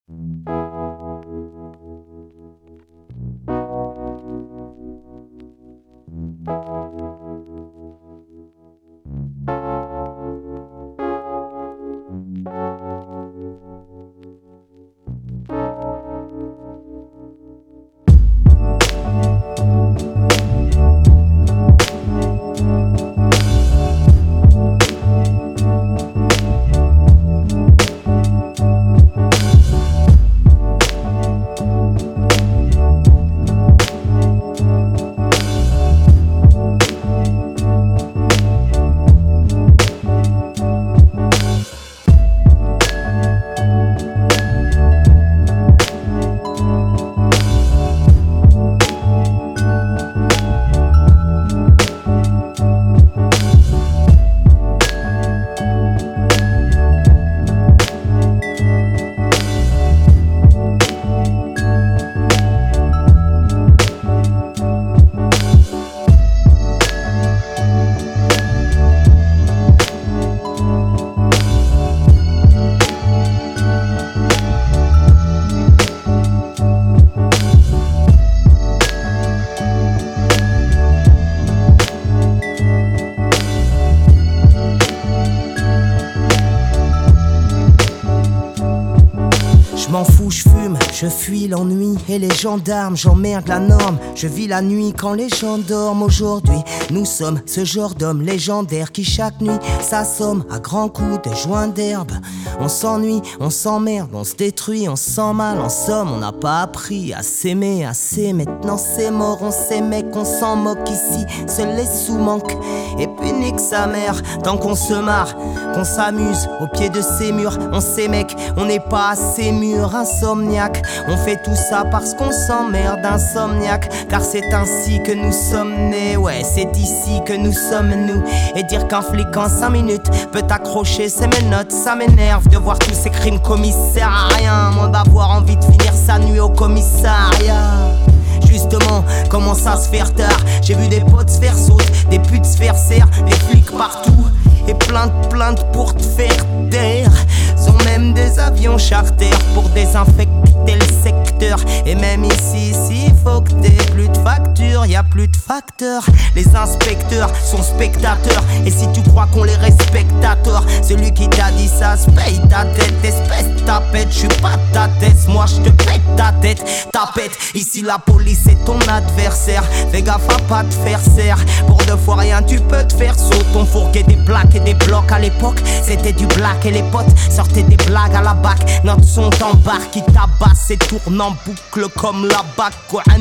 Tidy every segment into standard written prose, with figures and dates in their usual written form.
Je m'en fous, je fume, je fuis l'ennui et les gendarmes, j'emmerde la norme. Je vis la nuit quand les gens dorment. Aujourd'hui, nous sommes ce genre d'hommes légendaires qui chaque nuit s'assomme à grands coups de joint d'herbe. On s'ennuie, on s'emmerde, on se détruit, on se sent mal. En somme, on n'a pas appris à s'aimer assez. Maintenant c'est mort, on s'aimait, qu'on s'en moque ici. Seuls les sous manquent, et puis nique sa mère. Tant qu'on se marre, qu'on s'amuse au pied de ces murs. On sait mec, on n'est pas assez mûr. Insomniaque, on fait tout ça parce qu'on s'emmerde. Insomniaque, car c'est ainsi que nous sommes nés. Ouais, c'est ici que nous sommes nous. Et dire qu'un flic en 5 minutes peut accrocher ses menottes, ça m'énerve de voir tous ces crimes commis, sert à rien. Moi d'avoir envie de finir sa nuit au commissariat. Justement, commence à se faire tard. J'ai vu des potes se faire sauter, des putes se faire serre, des flics partout et plein de plaintes pour te faire taire. Sont même des avions charter pour désinfecter le secteur. Et même ici, s'il faut que t'aies plus de factures, y a plus de facteurs. Les inspecteurs sont spectateurs. Et si tu crois qu'on les respecte à tort, celui qui t'a dit ça se paye ta tête. Espèce de tapette, j'suis pas ta tête. Moi j'te pète ta tête, tapette. Ici la police est ton adversaire. Fais gaffe à pas te faire serre. Pour 2 fois rien tu peux te faire sauter. On fourguait des plaques et des blocs à l'époque. C'était du black et les potes sortaient des blagues à la bac. Notre son t'embarque, qui tabasse et tourne en boucle comme la bac.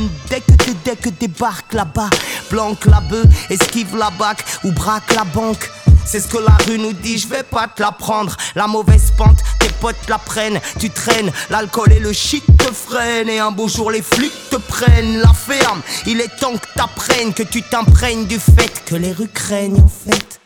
Dès que débarque là-bas, planque la bœuf, esquive la bac ou braque la banque. C'est ce que la rue nous dit, je vais pas te la prendre. La mauvaise pente, tes potes la prennent. Tu traînes, l'alcool et le shit te freinent. Et un beau jour les flics te prennent. La ferme, il est temps que t'apprennes, que tu t'imprègnes du fait que les rues craignent en fait.